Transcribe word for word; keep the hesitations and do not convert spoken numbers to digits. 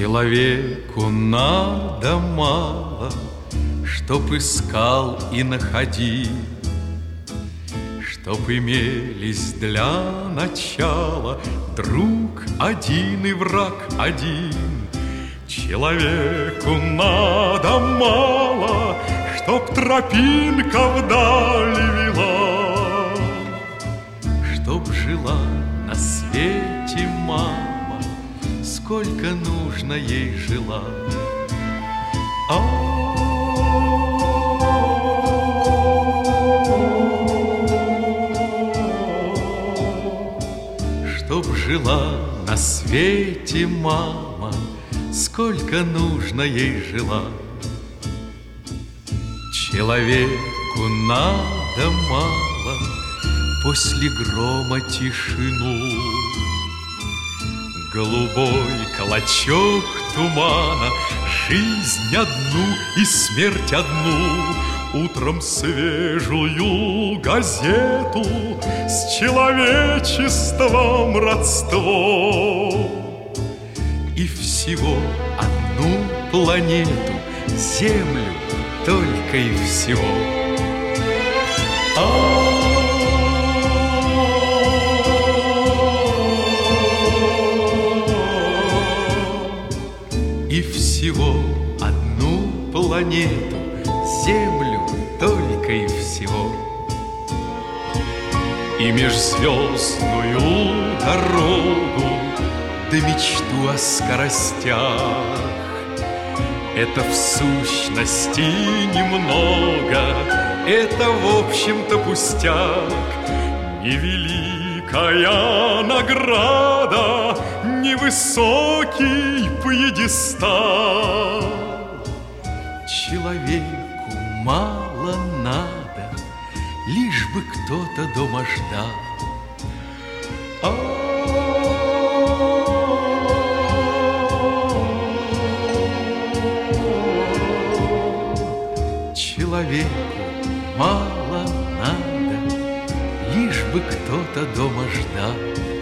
Человеку надо мало, чтоб искал и находил, чтоб имелись для начала друг один и враг один. Человеку надо мало, чтоб тропинка вдали вела, чтоб жила на свете мама, сколько нужно ей жила. Чтоб жила на свете мама, сколько нужно ей жила. Человеку надо мало после грома тишину, голубой клочок тумана, жизнь одну и смерть одну, утром свежую газету с человечеством родство. И всего одну планету, Землю, только и всего. И всего одну планету, Землю, только и всего. И межзвездную дорогу, да мечту о скоростях, это в сущности немного, это в общем-то пустяк. Невеликая награда, невысокий пьедестал. Человеку мало надо, лишь бы кто-то дома ждал. Человеку мало надо, лишь бы кто-то дома ждал.